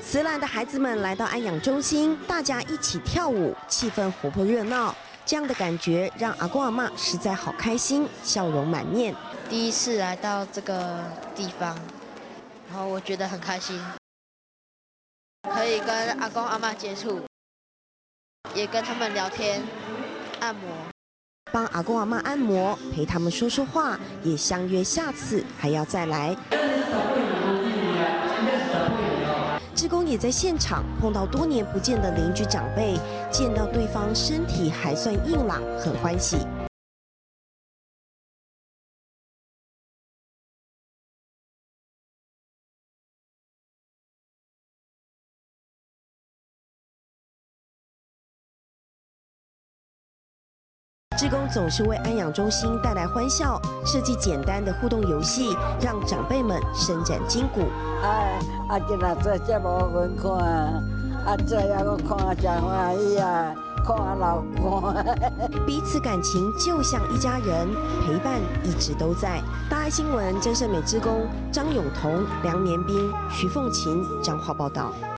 慈兰的孩子们来到安养中心，大家一起跳舞，气氛活泼热闹。这样的感觉让阿公阿嬷实在好开心，笑容满面。 第一次来到这个地方，然后我觉得很开心，可以跟阿公阿嬷接触，也跟他们聊天、按摩。 帮阿公阿嬷按摩，陪他们说说话，也相约下次还要再来。志工也在现场碰到多年不见的邻居长辈，见到对方身体还算硬朗，很欢喜。志工总是为安养中心带来欢笑，设计简单的互动游戏，让长辈们伸展筋骨。 今仔做节目阮看，这样我看真欢喜啊，看老看。 彼此感情就像一家人，陪伴一直都在。大爱新闻真善美志工张永彤、梁年斌、徐凤琴彰化报道。